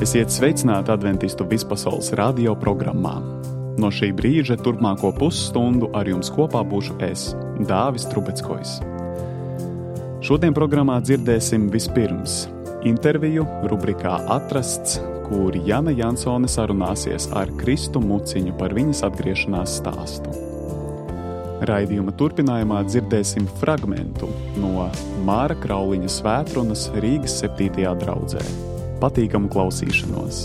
Esiet sveicināti Adventistu vispasaules radio programmā. No šī brīža turpmāko pusstundu ar jums kopā būšu es, Dāvis Trubeckojs. Šodien programmā dzirdēsim vispirms interviju rubrikā Atrasts, kur Jana Jansone sarunāsies ar Kristu Muciņu par viņas atgriešanās stāstu. Raidījuma turpinājumā dzirdēsim fragmentu no Māra Krauliņa svētrunas Rīgas 7. draudzē. Patīkamu klausīšanos!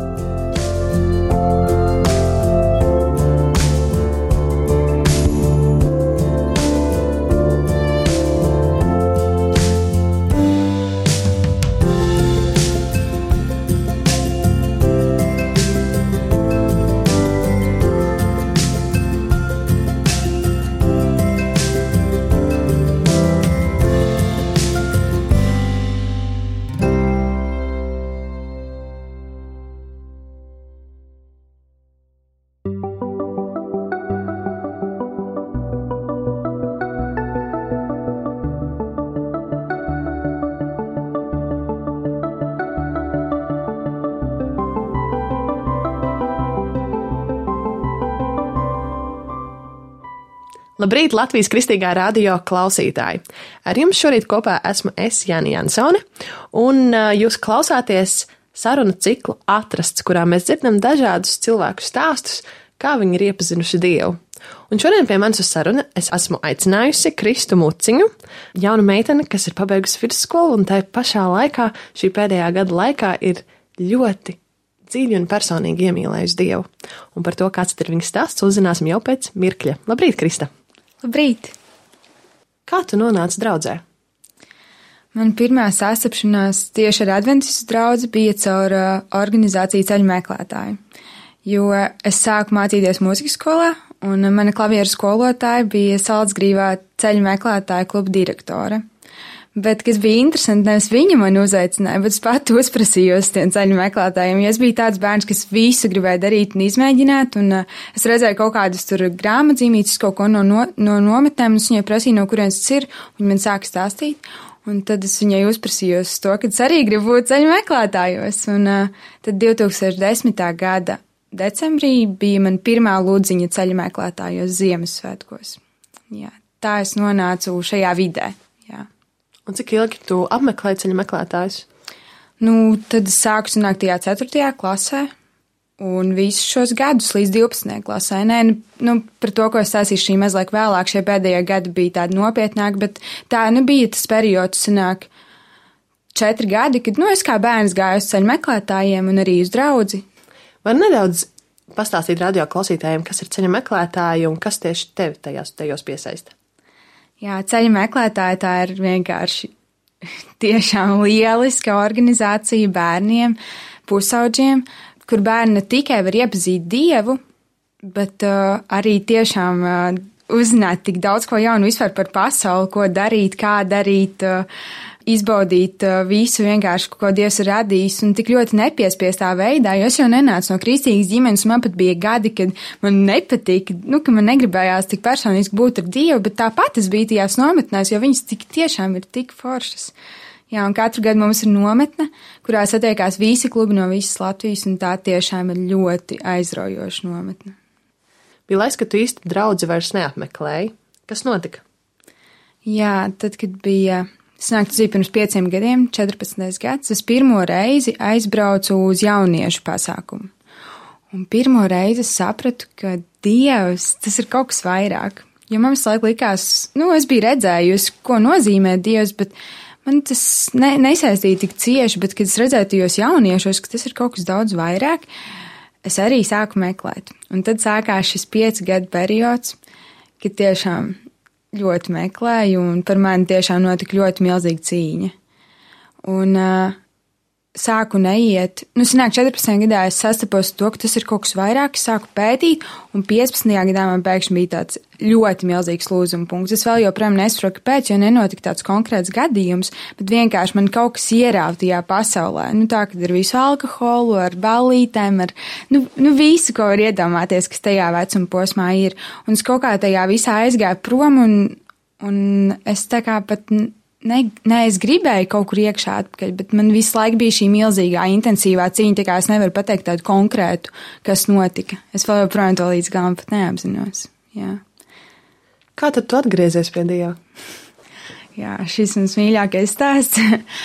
Labrīt, Latvijas Kristīgā radio klausītāji! Ar jums šorīt kopā esmu es, Jana Jansone, un jūs klausāties sarunu ciklu Atrasts, kurā mēs dzirdam dažādus cilvēku stāstus, kā viņi ir iepazinuši Dievu. Un šodien pie manis uz sarunu es esmu aicinājusi Kristu Muciņu, jaunu meiteni, kas ir pabeigusi vidusskolu, un tai pašā laikā, šī pēdējā gada laikā, ir ļoti dziļi un personīgi iemīlējusi Dievu. Un par to, kāds ir viņas stāsts, uzzināsim jau pēc mirkļa. Labrīt, Krista! Labrīt! Kā tu nonāci draudzē? Man pirmā sastapšanās tieši ar Adventistu draudzi bija caur organizāciju Ceļu meklētāju, jo es sāku mācīties mūzikas skolā, un mana klavieru skolotāja bija Salcgrīvā Ceļu meklētāju kluba direktore. Bet, kas bija interesanti, nevis viņa mani uzaicināja, bet es pati uzprasījos tiem ceļu meklētājiem, jo es biju tāds bērns, kas visu gribēja darīt un izmēģināt, un es redzēju kaut kādus tur grāmatzīmītes, kaut ko no nometnēm, un es viņai prasīju, no kurienes tas ir, un viņa man sāka stāstīt, un tad es viņai uzprasījos to, ka es arī gribu būt ceļu meklētājos, un tad 2010. gada decembrī bija man pirmā lūdziņa ceļu meklētājos Ziemassvētkos. Jā, tā es nonācu šajā vidē, jā. Un cik ilgi tu apmeklēji ceļu meklētājus? Tad es sāku sanākt tajā 4. klasē, un visus šos gadus līdz 12. klasē. Par to, ko es stāstīšu šī mazliet vēlāk, šie pēdējie gadi bija tādi nopietnāki, bet tā bija tas periods, sanāk 4 gadi, kad, es kā bērns gāju uz ceļu meklētājiem un arī uz draudzi. Var nedaudz pastāstīt radio klausītājiem, kas ir ceļu meklētāji un kas tieši tevi tajos piesaista? Jā, ceļu meklētāji tā ir vienkārši tiešām lieliska organizācija bērniem, pusauģiem, kur bērni ne tikai var iepazīt Dievu, bet arī tiešām uzzināt tik daudz ko jaunu vispār par pasauli, ko darīt, kā darīt, izbaudīt visu vienkārši, ko Dievs ir radījis, un tik ļoti nepiespiestā veidā, jo es jau nenācu no kristīgas ģimenes, man pat bija gadi, kad man nepatīk, ka man negribējās tik personiski būt ar Dievu, bet tāpat es biju tajās nometnēs, jo viņas tik tiešām ir tik foršas. Jā, un katru gadu mums ir nometne, kurā satiekās visi klubi no visas Latvijas, un tā tiešām ir ļoti aizraujoša nometne. Bija laiks, ka tu īsti draudzi vairs neapmeklēji. Kas notika? Jā, tad, kad bija... Tas bija pirms 5 gadiem, 14. gads, es pirmo reizi aizbraucu uz jauniešu pasākumu. Un pirmo reizi es sapratu, ka Dievs, tas ir kaut kas vairāk. Jo man visu laiku likās, es biju redzējusi, ko nozīmē Dievs, bet man tas nesaistīja tik cieši, bet kad es redzēju tajos jauniešos, ka tas ir kaut kas daudz vairāk, es arī sāku meklēt. Un tad sākās šis 5 gadu periods, kad tiešām ļoti meklēju, un par mani tiešām notika ļoti milzīga cīņa. Un sāku neiet. Sanāk 14. gadā es sastapos to, ka tas ir kaut kas vairāk, sāku pētīt, un 15. gadā man pēkšņi bija tāds ļoti milzīgs lūzuma punkts. Es vēl joprojām nesaprotu, kāpēc, jo nenotika tāds konkrēts gadījums, bet vienkārši man kaut kas ierāva tajā pasaulē. Tā, kad ar visu alkoholu, ar ballītēm, ar visu, ko var iedomāties, kas tajā vecuma posmā ir. Un es kaut kā tajā visā aizgāju prom, un es tā kā pat es gribēju kaut kur iekšā atpakaļ, bet man visu laiku bija šī milzīgā, intensīvā cīņa, tā kā es nevaru pateikt tādu konkrētu, kas notika. Es vēl joprojām to līdz galam pat neapzinos. Jā. Kā tad tu atgriezies pie Dieva? Jā, šis mans mīļākais stāsts.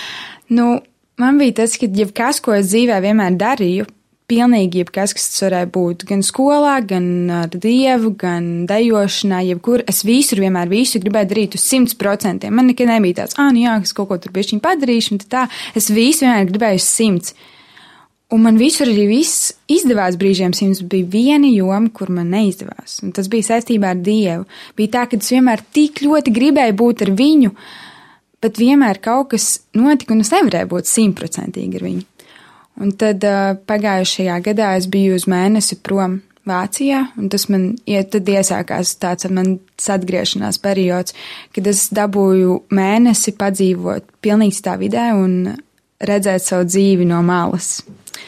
Man bija tas, ka jebkas, ko es dzīvē vienmēr darīju, pilnīgi jebkas, kas tas varēja būt, gan skolā, gan ar Dievu, gan dejošanā, jebkur, es visur vienmēr visu gribēju darīt uz 100%. Man nekad nebija tāds, jā, es kaut ko tur bišķiņ padarīšu, un tā, es visu vienmēr gribēju uz 100. Un man visur arī viss izdevās brīžiem 100, bija viena joma, kur man neizdevās, un tas bija saistībā ar Dievu. Bija tā, ka es vienmēr tik ļoti gribēju būt ar viņu, bet vienmēr kaut kas notika, un es nevarēju būt 100% ar viņu. Un tad pagājušajā gadā es biju uz mēnesi prom Vācijā, un tas man tad iesākās tāds mans atgriešanās periods, kad es dabūju mēnesi padzīvot pilnīgi citā vidē un redzēt savu dzīvi no malas.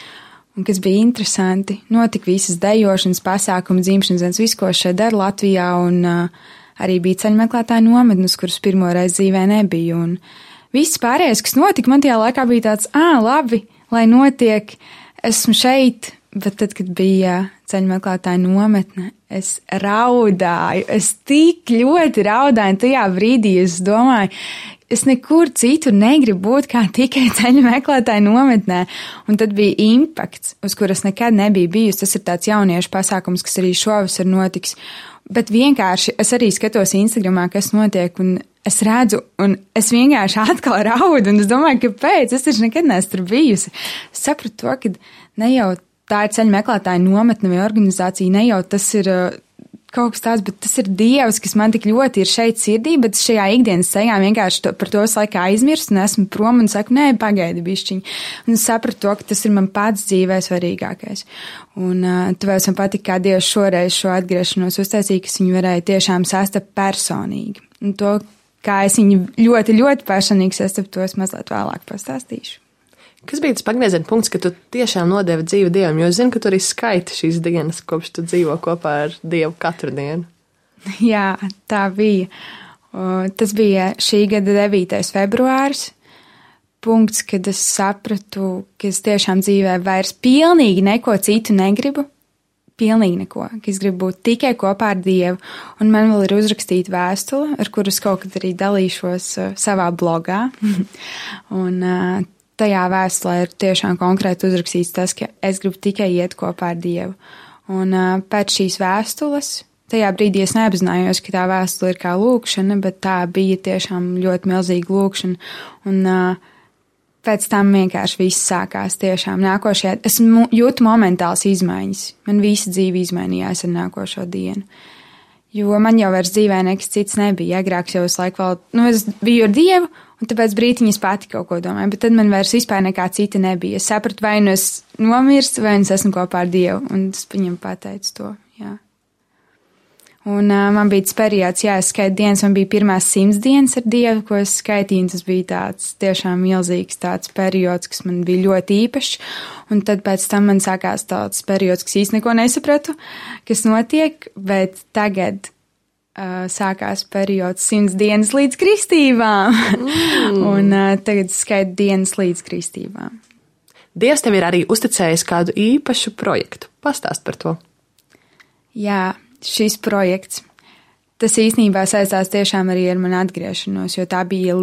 Un kas bija interesanti, notika visas dejošanas, pasākumi, dzimšanas dienas, visu, ko šeit dara Latvijā, un arī bija ceļmeklētāju nometnes, kuras pirmo reizi dzīvē nebija. Un viss pārējais, kas notika, man tajā laikā bija tāds, labi, lai notiek, esmu šeit, bet tad, kad bija ceļmeklētāju nometne, es raudāju, es tik ļoti raudāju, un tajā brīdī es domāju, es nekur citur negribu būt kā tikai ceļu meklētāju nometnē. Un tad bija impakts, uz kuras nekad nebija bijusi. Tas ir tāds jauniešu pasākums, kas arī šovasar notiks. Bet vienkārši es arī skatos Instagramā, kas notiek, un es redzu, un es vienkārši atkal raudu, un es domāju, kāpēc? Es taču nekad neesmu tur bijusi. Es sapratu to, ka ne jau tā ir ceļu meklētāju nometne vai organizācija, ne jau tas ir kaut kas tāds, bet tas ir Dievs, kas man tik ļoti ir šeit sirdī, bet šajā ikdienas ceļā vienkārši par to laikā aizmirst un esmu prom un saku, nē, pagaidi bišķiņ. Un es sapratu to, ka tas ir man pats dzīvē svarīgākais. Un tāpēc man patika, kā Dievs šoreiz šo atgriešanos uztaisīja, kas viņu varēja tiešām sastapt personīgi. Un to, kā es viņu ļoti, ļoti personīgi sastapu, to es mazliet vēlāk pastāstīšu. Kas bija tas pagrieziena punkts, ka tu tiešām nodevi dzīvi Dievam? Jo es zinu, ka tu arī skaiti šīs dienas, kopš tu dzīvo kopā ar Dievu katru dienu. Jā, tā bija. Tas bija šī gada 9. februāris. Punkts, kad es sapratu, ka es tiešām dzīvē vairs pilnīgi neko citu negribu. Pilnīgi neko, ka es gribu būt tikai kopā ar Dievu. Un man vēl ir uzrakstīta vēstule, ar kuras kaut kad arī dalīšos savā blogā. Un tajā vēstulē ir tiešām konkrēti uzrakstīts tas, ka es gribu tikai iet kopā ar Dievu. Un pēc šīs vēstules, tajā brīdī es neapzinājos, ka tā vēstule ir kā lūkšana, bet tā bija tiešām ļoti milzīga lūkšana. Un pēc tam vienkārši viss sākās tiešām nākošajā. Es jūtu momentāls izmaiņas. Man visa dzīve izmainījās ar nākošo dienu. Jo man jau vairs dzīvē nekas cits nebija. Agrāk jau es laiku vēl, es biju ar Dievu, un tāpēc brītiņas pati kaut ko domāju, bet tad man vairs vispār nekā cita nebija. Es sapratu, vai nu es nomirstu, vai nu es esmu kopā ar Dievu, un es viņam pateicu to, jā. Un man bija tas periods, es skaitu dienas, man bija pirmās 100 dienas ar Dievu, ko es skaitīju, un tas bija tāds tiešām milzīgs tāds periods, kas man bija ļoti īpašs, un tad pēc tam man sākās tāds periods, kas īsti neko nesapratu, kas notiek, bet tagad sākās periods 100 dienas līdz kristībām, un tagad skaitu dienas līdz kristībām. Dievs tev ir arī uzticējis kādu īpašu projektu. Pastāst par to. Jā, šis projekts, tas īstenībā saistās tiešām arī ar manu atgriešanos, jo tā bija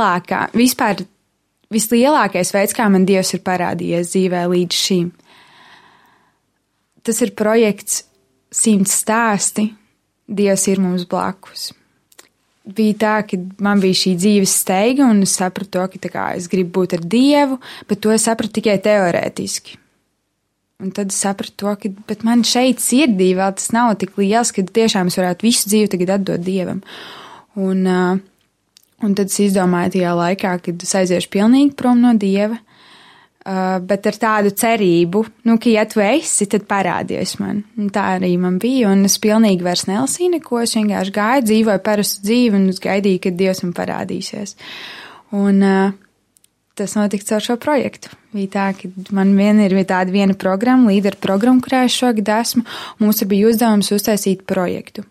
vislielākais veids, kā man Dievs ir parādījies dzīvē līdz šim. Tas ir projekts 100 stāsti, Dievs ir mums blakus. Bija tā, ka man bija šī dzīves steiga, un es sapratu to, ka es gribu būt ar Dievu, bet to es sapratu tikai teorētiski. Un tad es sapratu to, ka man šeit sirdī vēl tas nav tik liels, ka tiešām es varētu visu dzīvi tagad atdot Dievam. Un tad es izdomāju tajā laikā, kad es aiziešu pilnīgi prom no Dieva, bet ar tādu cerību, ka ja tu esi, tad parādies man. Un tā arī man bija, un es pilnīgi vairs nelasīju neko, es vienkārši gāju, dzīvoju parastu dzīvi, un es gaidīju, kad Dievs man parādīsies. Un tas notika caur šo projektu. Bija tā, ka man ir tāda viena programma, līderu programma, kurā es šogad esmu, mums bija uzdevums uztaisīt projektu.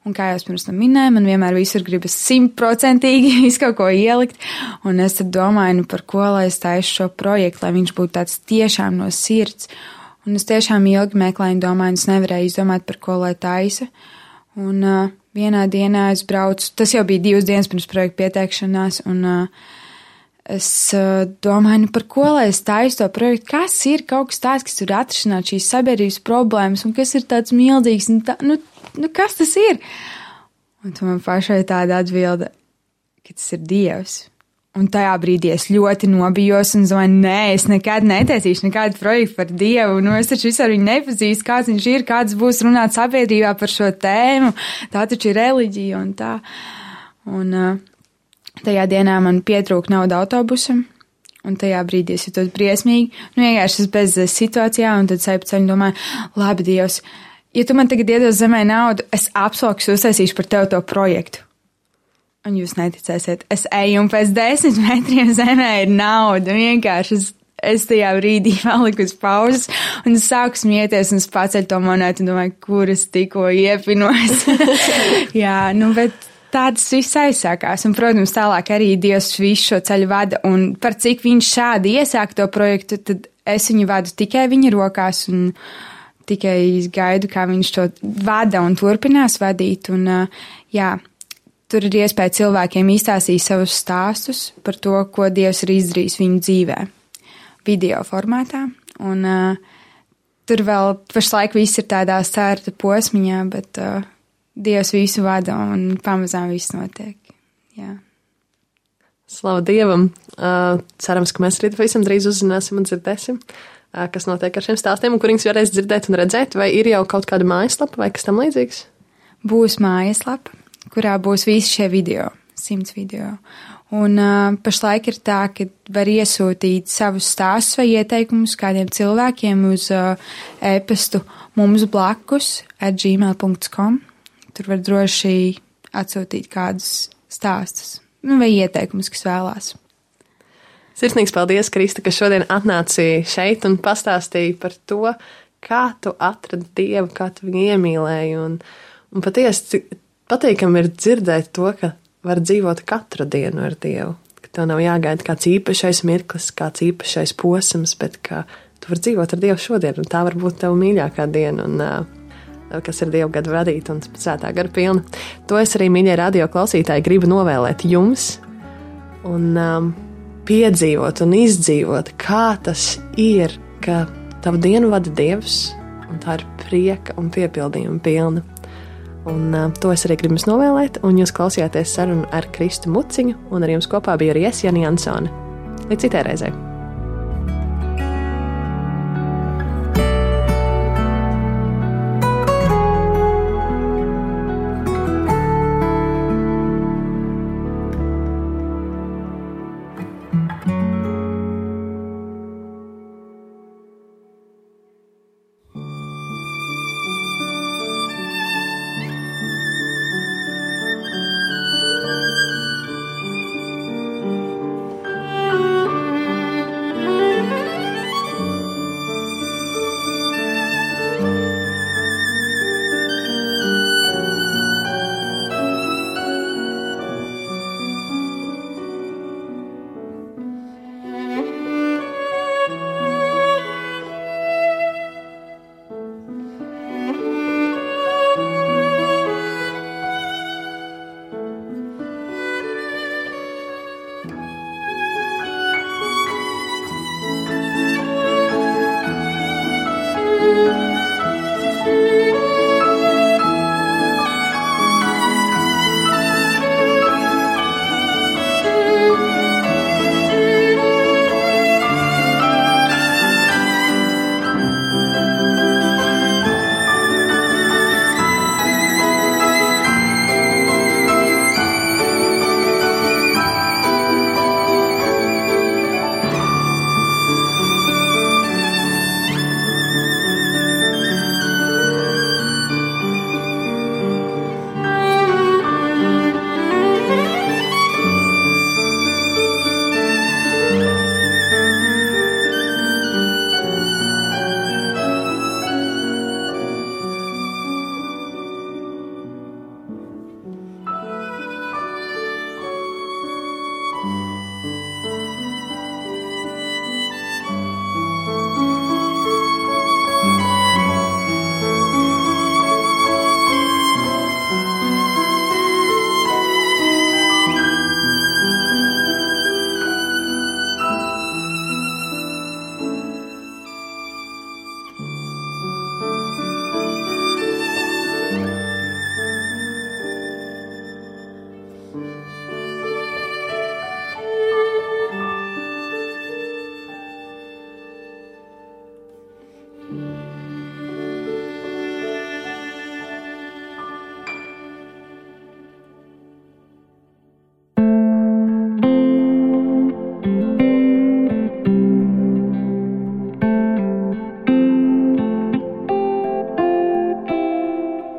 Un kā jau es pirms tam minēju, man vienmēr visur gribas 100% visu kaut ko ielikt. Un es tad domāju, par ko lai es taisu šo projektu, lai viņš būtu tāds tiešām no sirds. Un es tiešām ilgi meklēju un domāju, es nevarēju izdomāt, par ko lai taisa. Un vienā dienā es braucu, tas jau bija 2 dienas pirms projekta pieteikšanās, un es domāju, par ko lai es taisu to projektu, kas ir kaut kas tāds, kas tur atrisināt šīs sabiedrības problēmas, un kas ir tāds milzīgs, un tā, kas tas ir? Un tu man pašai tāda atbilde, ka tas ir Dievs. Un tajā brīdī es ļoti nobijos un domāju, nē, es nekad netaisīšu nekādu projektu par Dievu, es taču visu ar viņu nepazīstu, kāds viņš ir, kāds būs runāt sabiedrībā par šo tēmu, tā taču ir reliģija un tā. Un tajā dienā man pietrūka nauda autobusam, un tajā brīdī es jutos briesmīgi, vienkārši es bez situācijā, un tad seju pa ceļu domāju, labi, Dievs, ja tu man tagad iedos zemē naudu, es apsolku, ka uztaisīšu par tevi to projektu. Un jūs neticēsiet, es eju un pēc 10 metriem zemē ir nauda. Vienkārši es tajā brīdī paliku uz pauzes un es sāku smieties un es paceļu to monētu un domāju, kur es tikko iepinos. Jā, bet tāds viss aizsākās. Un, protams, tālāk arī Dievs visu šo ceļu vada. Un par cik viņš šādi iesāk to projektu, tad es viņu vadu tikai viņa rokās un tikai gaidu, kā viņš to vada un turpinās vadīt. Un, jā, tur ir iespēja cilvēkiem izstāstīt savus stāstus par to, ko Dievs ir izdarījis viņu dzīvē, video formātā. Un tur vēl pašlaik viss ir tādā sērta posmiņā, bet Dievs visu vada un pamazām viss notiek. Jā. Slavu Dievam! Cerams, ka mēs rīt pavisam drīz uzzināsim un dzirdēsim, kas notiek ar šiem stāstiem, un kur viņus varēs dzirdēt un redzēt, vai ir jau kaut kāda mājaslapa vai kas tam līdzīgs? Būs mājaslapa, kurā būs visi šie video, 100 video. Un pašlaik ir tā, ka var iesūtīt savus stāstus vai ieteikumus kādiem cilvēkiem uz e-pastu mums blakus@gmail.com. Tur var droši atsūtīt kādus stāstus vai ieteikumus, kas vēlās. Sirsnīgs paldies, Krista, ka šodien atnāci šeit un pastāstīji par to, kā tu atradi Dievu, kā tu viņu iemīlēji. Un patiesi patīkami ir dzirdēt to, ka var dzīvot katru dienu ar Dievu, ka tev nav jāgaida kāds īpašais mirklis, kāds īpašais posms, bet ka tu vari dzīvot ar Dievu šodien, un tā var būt tev mīļākā diena, un kas ir Dieva gadu vadīta un svētā gara pilna. To es arī, mīļie radio klausītāji, gribu novēlēt jums un piedzīvot un izdzīvot, kā tas ir, ka tavu dienu vada Dievs, un tā ir prieka un piepildījuma pilna. Un to es arī gribu jums novēlēt, un jūs klausījāties sarunu ar Kristu Muciņu, un ar jums kopā bija arī es, Jani Jansone. Līdz citai reizei!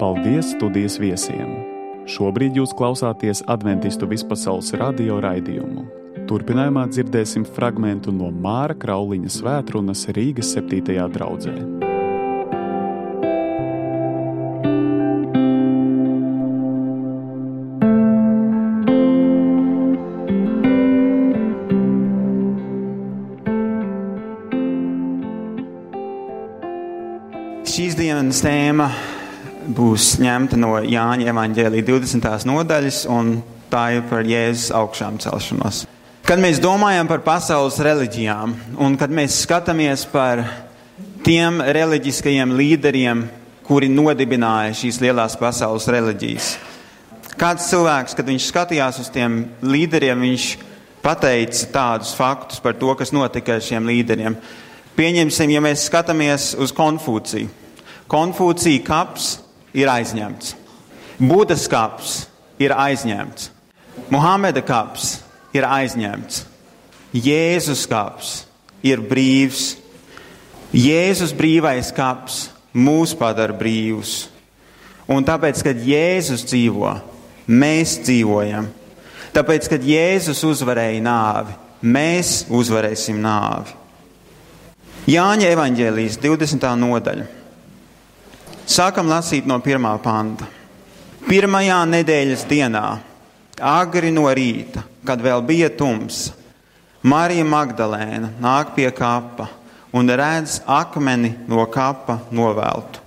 Paldies studijas viesiem! Šobrīd jūs klausāties Adventistu vispasaules radio raidījumu. Turpinājumā dzirdēsim fragmentu no Māra Krauliņa svētrunas Rīgas 7. draudzē. Šīs dienas tēma būs ņemta no Jāņa evaņģēlija 20. nodaļas, un tā ir par Jēzus augšām celšanos. Kad mēs domājam par pasaules reliģijām, un kad mēs skatāmies par tiem reliģiskajiem līderiem, kuri nodibināja šīs lielās pasaules reliģijas, kāds cilvēks, kad viņš skatījās uz tiem līderiem, viņš pateica tādus faktus par to, kas notika ar šiem līderiem. Pieņemsim, ja mēs skatāmies uz Konfūciju. Konfūcija kaps ir aizņemts. Budas kaps ir aizņemts. Muhameda kaps ir aizņemts. Jēzus kaps ir brīvs. Jēzus brīvais kaps mūs padara brīvus. Un tāpēc, kad Jēzus dzīvo, mēs dzīvojam. Tāpēc, kad Jēzus uzvarēja nāvi, mēs uzvarēsim nāvi. Jāņa evaņģēlijas 20. nodaļa. Sākam lasīt no 1. panta. 1. nedēļas dienā, agri no rīta, kad vēl bija tumsa, Marija Magdalēna nāk pie kapa un redz akmeni no kapa noveltu.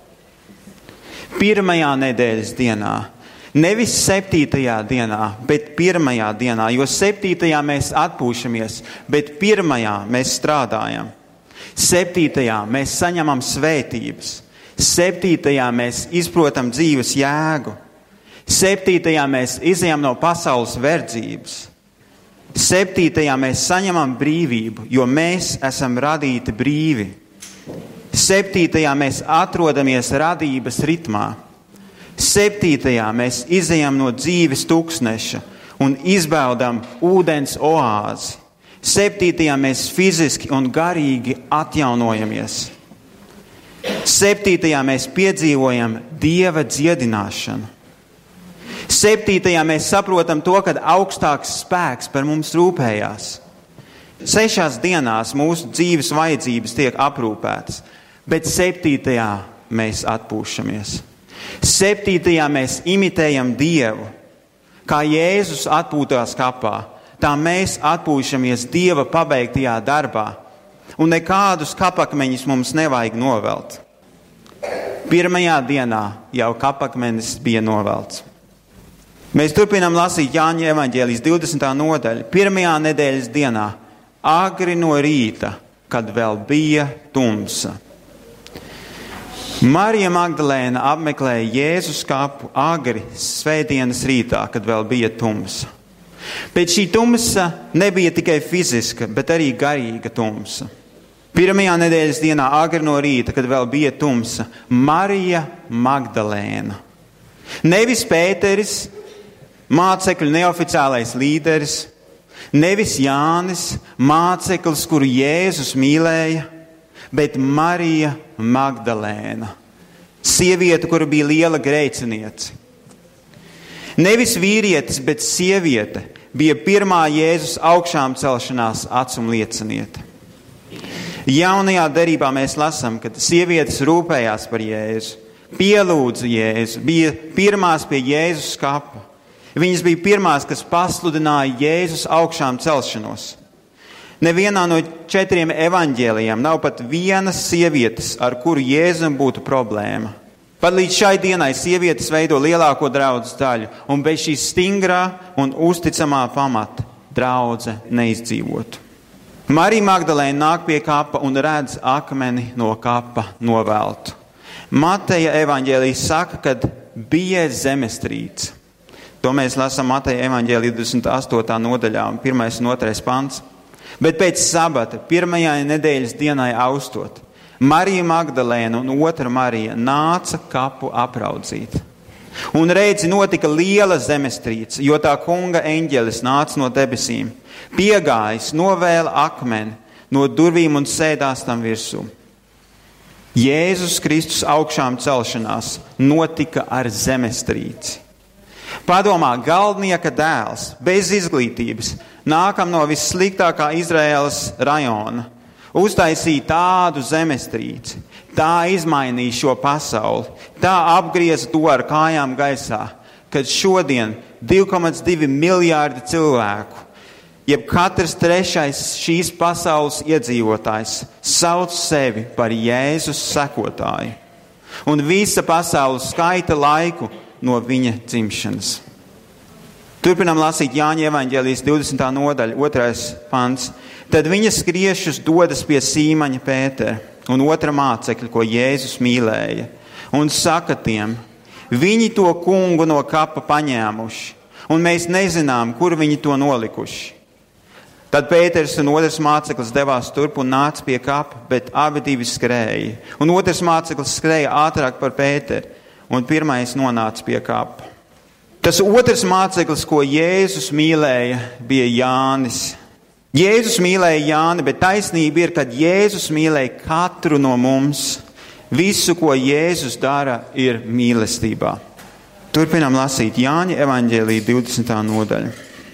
1. nedēļas dienā, nevis 7. dienā, bet 1. dienā, jo 7. mēs atpūšamies, bet 1. mēs strādājam. 7. mēs saņemam svētības. 7. mēs izprotam dzīves jēgu. 7. mēs izejam no pasaules verdzības. 7. mēs saņemam brīvību, jo mēs esam radīti brīvi. 7. mēs atrodamies radības ritmā. 7. mēs izejam no dzīves tūkstneša un izbaudam ūdens oāzi. 7. mēs fiziski un garīgi atjaunojamies. 7. mēs piedzīvojam Dieva dziedināšanu. 7. mēs saprotam to, ka augstāks spēks par mums rūpējās. 6 dienās mūsu dzīves vajadzības tiek aprūpētas, bet 7. mēs atpūšamies. 7. mēs imitējam Dievu, kā Jēzus atpūtās kapā. Tā mēs atpūšamies Dieva pabeigtajā darbā, un nekādus kapakmeņus mums nevajag novelt. 1. dienā jau kapakmenis bija novelts. Mēs turpinām lasīt Jāņa evaņģēlijas 20. nodaļu. 1. nedēļas dienā, agri no rīta, kad vēl bija tumsa. Marija Magdalēna apmeklēja Jēzus kapu agri svētdienas rītā, kad vēl bija tumsa. Bet šī tumsa nebija tikai fiziska, bet arī garīga tumsa. 1. nedēļas dienā, agri no rīta, kad vēl bija tumsa, Marija Magdalēna. Nevis Pēteris, mācekļu neoficiālais līderis, nevis Jānis, māceklis, kuru Jēzus mīlēja, bet Marija Magdalēna, sieviete, kura bija liela grēciniece. Nevis vīrietis, bet sieviete bija pirmā Jēzus augšām celšanās acumlieciniete. Jaunajā derībā mēs lasām, ka sievietes rūpējās par Jēzu, pielūdza Jēzu, bija pirmās pie Jēzus kapa. Viņas bija pirmās, kas pasludināja Jēzus augšām celšanos. Nevienā no 4 evaņģēlijiem nav pat vienas sievietes, ar kuru Jēzum būtu problēma. Pat līdz šai dienai sievietes veido lielāko draudzes daļu, un bez šīs stingrā un uzticamā pamata draudze neizdzīvotu. Marija Magdalēna nāk pie kapa un redz akmeni no kapa noveltu. Mateja evaņģēlijs saka, kad bija zemestrīce. To mēs lasām Mateja evaņģēlija 28. nodaļā, 1. un 2. pants. Bet pēc sabata, 1. nedēļas dienai austot, Marija Magdalēna un otra Marija nāca kapu apraudzīt. Un redzi, notika liela zemestrīce, jo tā kunga eņģelis nāca no debesīm, piegājis, novēla akmeni no durvīm un sēdās tam virsū. Jēzus Kristus augšām celšanās notika ar zemestrīci. Padomā, galdnieka dēls, bez izglītības, nākam no vissliktākā Izraēlas rajona, uztaisīja tādu zemestrīci, tā izmainīja šo pasauli, tā apgrieza to ar kājām gaisā, kad šodien 2,2 miljārdi cilvēku, jeb katrs trešais šīs pasaules iedzīvotājs sauc sevi par Jēzus sekotāju, un visa pasaule skaita laiku no viņa dzimšanas. Turpinām lasīt Jāņa evaņģēlijas 20. nodaļa, 2. pants. Tad viņa skriešus dodas pie Sīmaņa Pētera un otra mācekļa, ko Jēzus mīlēja, un saka tiem: viņi to kungu no kapa paņēmuši, un mēs nezinām, kur viņi to nolikuši. Tad Pēters un otrs māceklis devās turp un nāca pie kapa, bet abi divi skrēja. Un otrs māceklis skrēja ātrāk par Pēteru, un pirmais nonāca pie kapa. Tas otrs māceklis, ko Jēzus mīlēja, bija Jānis. Jēzus mīlēja Jāni, bet taisnība ir, kad Jēzus mīlēja katru no mums. Visu, ko Jēzus dara, ir mīlestībā. Turpinām lasīt Jāņa evaņģēlija 20. nodaļa.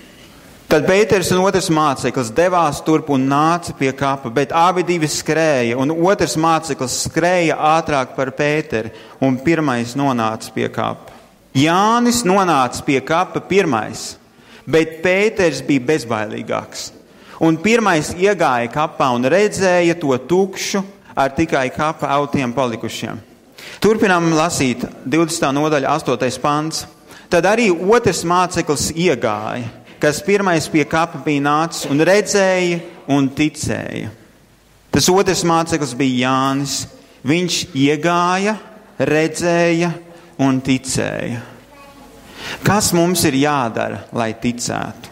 Tad Pēters un otrs māceklis devās turp un nāca pie kapa, bet abi divi skrēja, un otrs māceklis skrēja ātrāk par Pēteri, un pirmais nonāca pie kapa. Jānis nonāca pie kapa pirmais, bet Pēters bija bezbailīgāks. Un pirmais iegāja kapā un redzēja to tukšu ar tikai kapa autiem palikušiem. Turpinām lasīt 20. nodaļa 8. pants. Tad arī otrs māceklis iegāja, kas pirmais pie kapa bija nācis un redzēja un ticēja. Tas otrs māceklis bija Jānis. Viņš iegāja, redzēja un ticēja. Kas mums ir jādara, lai ticētu?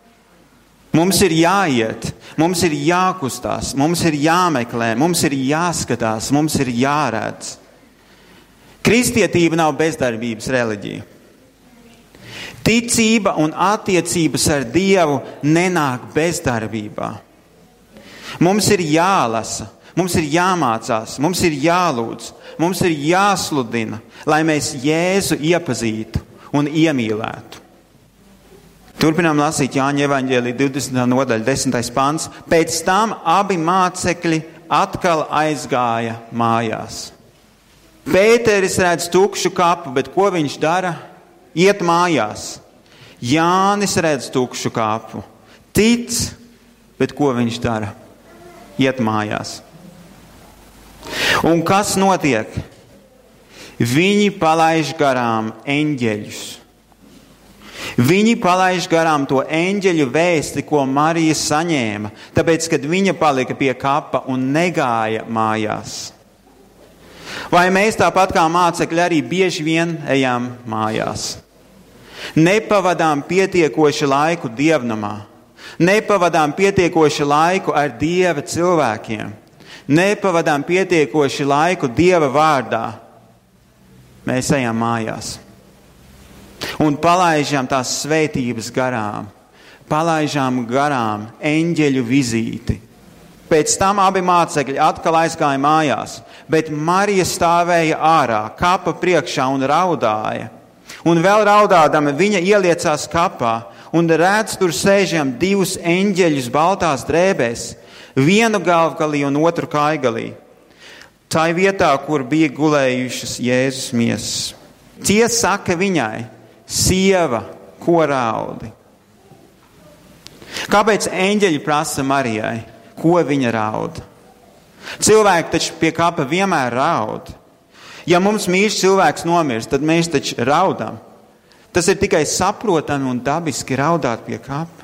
Mums ir jāiet, mums ir jākustās, mums ir jāmeklē, mums ir jāskatās, mums ir jāredz. Kristietība nav bezdarbības reliģija. Ticība un attiecības ar Dievu nenāk bezdarbībā. Mums ir jālasa, mums ir jāmācās, mums ir jālūdz, mums ir jāsludina, lai mēs Jēzu iepazītu un iemīlētu. Turpinām lasīt Jāņa evaņģēlija 20. nodaļa, 10. pants. Pēc tam abi mācekļi atkal aizgāja mājās. Pēteris redz tukšu kapu, bet ko viņš dara? Iet mājās. Jānis redz tukšu kapu. Tic, bet ko viņš dara? Iet mājās. Un kas notiek? Viņi palaiž garām eņģeļus. Viņi palaiž garām to eņģeļu vēsti, ko Marija saņēma, tāpēc, kad viņa palika pie kapa un negāja mājās. Vai mēs tāpat kā mācekļi arī bieži vien ejam mājās? Nepavadām pietiekoši laiku dievnamā, nepavadām pietiekoši laiku ar Dieva cilvēkiem, nepavadām pietiekoši laiku Dieva vārdā. Mēs ejam mājās. Un palaižam tās svētības garām, palaižam garām eņģeļu vizīti. Pēc tam abi mācekļi atkal aizgāja mājās, bet Marija stāvēja ārā, kapa priekšā un raudāja. Un vēl raudādama viņa ieliecās kapā un redz tur sēžam divus eņģeļus baltās drēbēs, vienu galvgalī un otru kājgalī. Tā vietā, kur bija gulējušas Jēzus miesas. Tie saka viņai: sieva, ko raudi? Kāpēc eņģeļi prasa Marijai, ko viņa raud? Cilvēki taču pie kapa vienmēr raud. Ja mums mīļš cilvēks nomirst, tad mēs taču raudam. Tas ir tikai saprotami un dabiski raudāt pie kapa.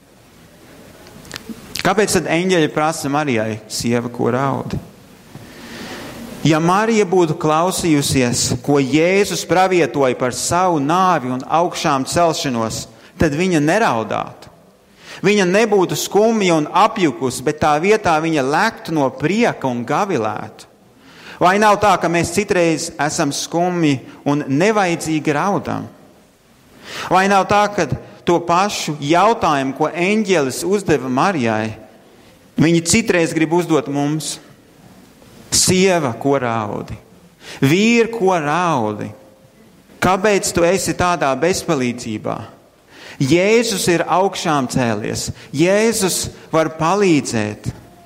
Kāpēc tad eņģeļi prasa Marijai, sieva, ko raudi? Ja Marija būtu klausījusies, ko Jēzus pravietoja par savu nāvi un augšām celšanos, tad viņa neraudātu. Viņa nebūtu skumja un apjukusi, bet tā vietā viņa lektu no prieka un gavilētu. Vai nav tā, ka mēs citreiz esam skumji un nevajadzīgi raudam? Vai nav tā, ka to pašu jautājumu, ko eņģelis uzdeva Marijai, viņi citreiz grib uzdot mums? Sieva, ko raudi? Vīri, ko raudi? Kāpēc tu esi tādā bezpalīdzībā? Jēzus ir augšām cēlies. Jēzus var palīdzēt.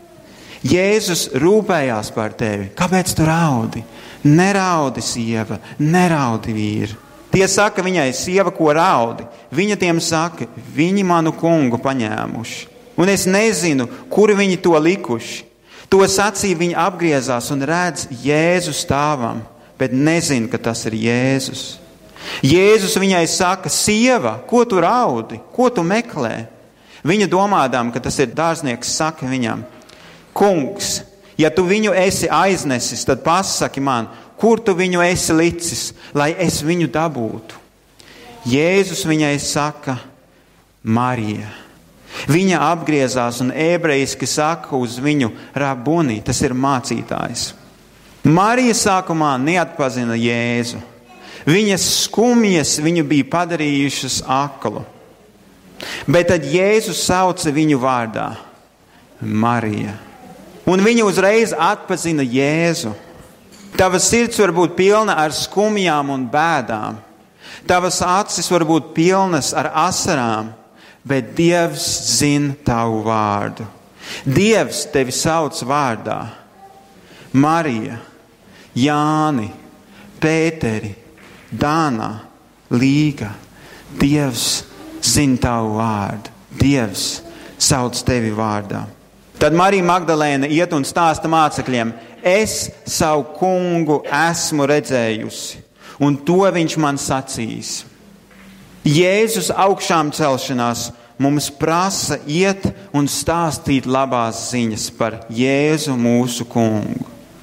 Jēzus rūpējās par tevi. Kāpēc tu raudi? Neraudi, sieva, neraudi, vīri. Tie saka viņai, sieva, ko raudi. Viņa tiem saka, viņi manu kungu paņēmuši. Un es nezinu, kur viņi to likuši. To sacīja, viņa apgriezās un redz Jēzu stāvam, bet nezinu, ka tas ir Jēzus. Jēzus viņai saka, sieva, ko tu raudi, ko tu meklē? Viņa domādām, ka tas ir dārznieks, saka viņam, kungs, ja tu viņu esi aiznesis, tad pasaki man, kur tu viņu esi licis, lai es viņu dabūtu. Jēzus viņai saka, Marija. Viņa apgriezās un ebrejiski saka uz viņu rabuni, tas ir mācītājs. Marija sākumā neatpazina Jēzu. Viņas skumjas viņu bija padarījušas aklu. Bet tad Jēzus sauca viņu vārdā Marija. Un viņa uzreiz atpazina Jēzu. Tava sirds var būt pilna ar skumjām un bēdām. Tavas acis var būt pilnas ar asarām, bet Dievs zina tavu vārdu. Dievs tevi sauc vārdā. Marija, Jāni, Pēteri, Dāna, Līga. Dievs zina tavu vārdu. Dievs sauc tevi vārdā. Tad Marija Magdalēna iet un stāsta mācekļiem, es savu kungu esmu redzējusi, un to viņš man sacīs. Jēzus augšām celšanās mums prasa iet un stāstīt labās ziņas par Jēzu mūsu kungu.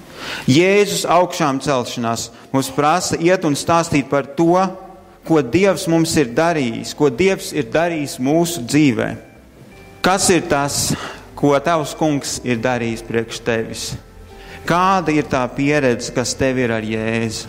Jēzus augšām celšanās mums prasa iet un stāstīt par to, ko Dievs mums ir darījis, ko Dievs ir darījis mūsu dzīvē. Kas ir tas, ko tavs kungs ir darījis priekš tevis? Kāda ir tā pieredze, kas tev ir ar Jēzu?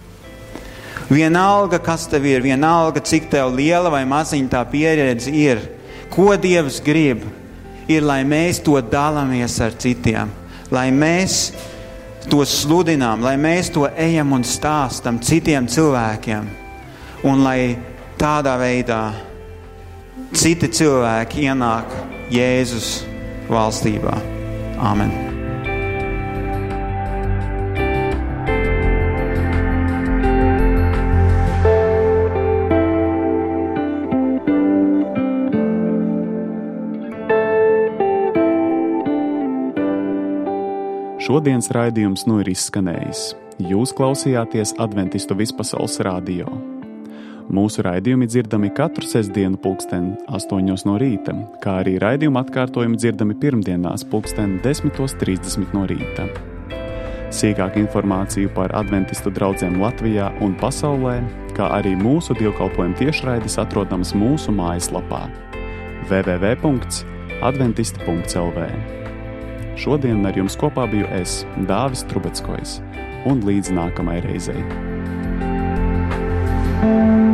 Vienalga, kas tev ir, vienalga, cik tev liela vai maziņa tā pieredze ir, ko Dievs grib, ir, lai mēs to dalāmies ar citiem, lai mēs to sludinām, lai mēs to ejam un stāstam citiem cilvēkiem, un lai tādā veidā citi cilvēki ienāk Jēzus valstībā. Āmen. Šodienas raidījums nu ir izskanējis. Jūs klausījāties Adventistu vispasaules radio. Mūsu raidījumi dzirdami katru sestdienu 8:00 no rīta, kā arī raidījuma atkārtojumi dzirdami pirmdienās 10:30 no rīta. Sīkāku informāciju par Adventistu draudzēm Latvijā un pasaulē, kā arī mūsu dievkalpojumu tiešraides atrodams mūsu mājaslapā www.adventisti.lv. Šodien ar jums kopā biju es, Dāvis Trubeckojs, un līdz nākamai reizei.